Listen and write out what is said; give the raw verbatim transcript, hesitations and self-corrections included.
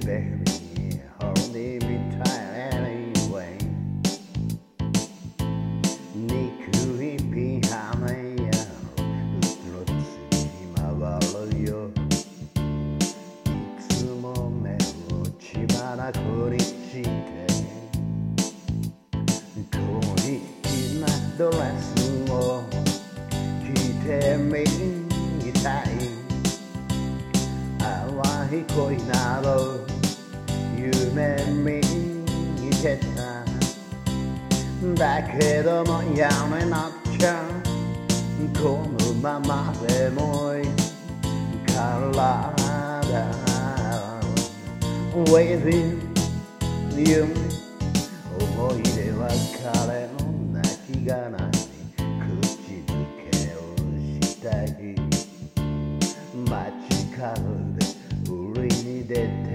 baby, holding me tight anyway. 憎いピハメやうろつき回るよ。いつも目を血眼にして恋なドレスを着てみたい。淡い恋など夢見てた。だけどもやめなっちゃこのままでもいいからだ。 Waiting you 思い出は彼の泣き殻に口づけをしたい。街角で売りに出て